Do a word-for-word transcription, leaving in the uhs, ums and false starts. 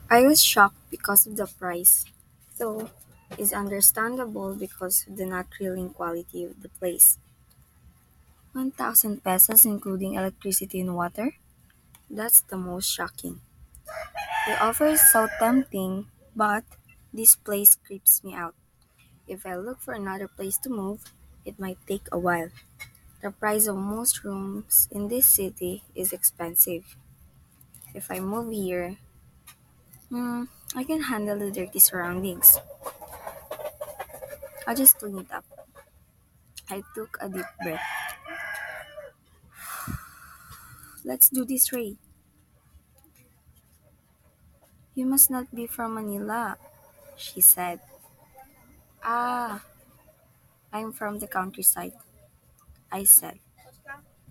I was shocked because of the price, though it's understandable because of the not thrilling quality of the place. one thousand pesos including electricity and water? That's the most shocking. The offer is so tempting, but this place creeps me out. If I look for another place to move, it might take a while. The price of most rooms in this city is expensive. If I move here, hmm, I can handle the dirty surroundings. I'll just clean it up. I took a deep breath. Let's do this, Ray. You must not be from Manila, she said. Ah, I'm from the countryside, I said.